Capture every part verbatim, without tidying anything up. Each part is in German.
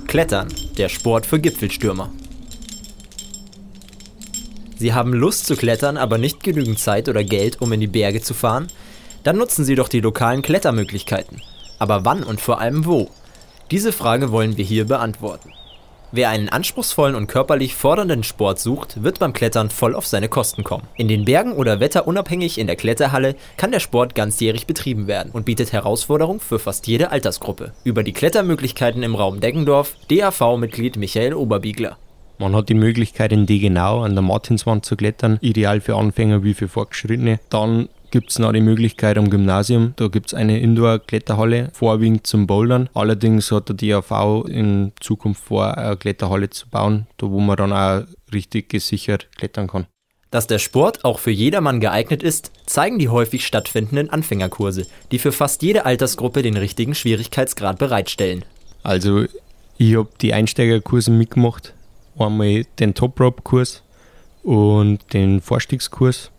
Klettern, der Sport für Gipfelstürmer. Sie haben Lust zu klettern, aber nicht genügend Zeit oder Geld, um in die Berge zu fahren? Dann nutzen Sie doch die lokalen Klettermöglichkeiten. Aber wann und vor allem wo? Diese Frage wollen wir hier beantworten. Wer einen anspruchsvollen und körperlich fordernden Sport sucht, wird beim Klettern voll auf seine Kosten kommen. In den Bergen oder wetterunabhängig in der Kletterhalle kann der Sport ganzjährig betrieben werden und bietet Herausforderungen für fast jede Altersgruppe. Über die Klettermöglichkeiten im Raum Deggendorf, D A V-Mitglied Michael Oberbiegler. Man hat die Möglichkeit, in Degenau an der Martinswand zu klettern, ideal für Anfänger wie für Fortgeschrittene. Dann gibt es noch die Möglichkeit am Gymnasium, da gibt es eine Indoor-Kletterhalle, vorwiegend zum Bouldern. Allerdings hat der D A V in Zukunft vor, eine Kletterhalle zu bauen, da wo man dann auch richtig gesichert klettern kann. Dass der Sport auch für jedermann geeignet ist, zeigen die häufig stattfindenden Anfängerkurse, die für fast jede Altersgruppe den richtigen Schwierigkeitsgrad bereitstellen. Also ich habe die Einsteigerkurse mitgemacht, einmal den Top-Rope-Kurs und den Vorstiegskurs.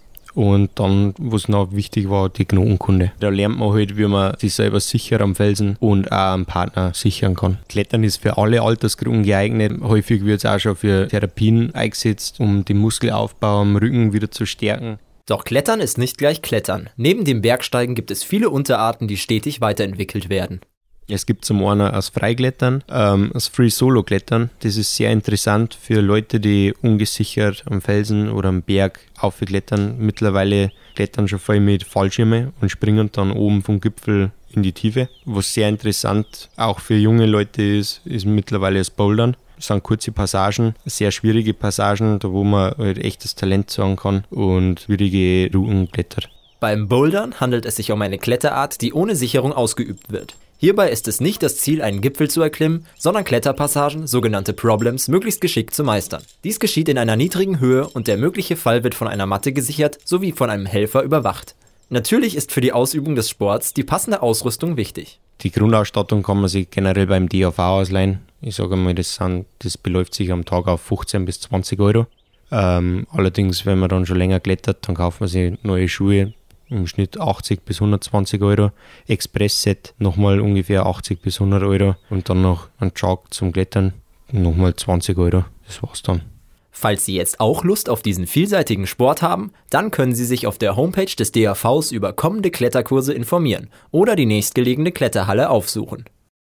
Und dann, was noch wichtig war, die Knotenkunde. Da lernt man halt, wie man sich selber sicher am Felsen und auch am Partner sichern kann. Klettern ist für alle Altersgruppen geeignet. Häufig wird es auch schon für Therapien eingesetzt, um den Muskelaufbau am Rücken wieder zu stärken. Doch Klettern ist nicht gleich Klettern. Neben dem Bergsteigen gibt es viele Unterarten, die stetig weiterentwickelt werden. Es gibt zum einen das Freiklettern, ähm, das Free-Solo-Klettern. Das ist sehr interessant für Leute, die ungesichert am Felsen oder am Berg aufklettern. Mittlerweile klettern schon voll mit Fallschirme und springen dann oben vom Gipfel in die Tiefe. Was sehr interessant auch für junge Leute ist, ist mittlerweile das Bouldern. Das sind kurze Passagen, sehr schwierige Passagen, da wo man halt echtes Talent zeigen kann und schwierige Routen klettert. Beim Bouldern handelt es sich um eine Kletterart, die ohne Sicherung ausgeübt wird. Hierbei ist es nicht das Ziel, einen Gipfel zu erklimmen, sondern Kletterpassagen, sogenannte Problems, möglichst geschickt zu meistern. Dies geschieht in einer niedrigen Höhe und der mögliche Fall wird von einer Matte gesichert sowie von einem Helfer überwacht. Natürlich ist für die Ausübung des Sports die passende Ausrüstung wichtig. Die Grundausstattung kann man sich generell beim D A V ausleihen. Ich sage mal, das, sind, das beläuft sich am Tag auf fünfzehn bis zwanzig Euro. Ähm, allerdings, wenn man dann schon länger klettert, dann kauft man sich neue Schuhe. Im Schnitt achtzig bis hundertzwanzig Euro. Express-Set nochmal ungefähr achtzig bis hundert Euro. Und dann noch ein Chalk zum Klettern, nochmal zwanzig Euro. Das war's dann. Falls Sie jetzt auch Lust auf diesen vielseitigen Sport haben, dann können Sie sich auf der Homepage des D A Vs über kommende Kletterkurse informieren oder die nächstgelegene Kletterhalle aufsuchen.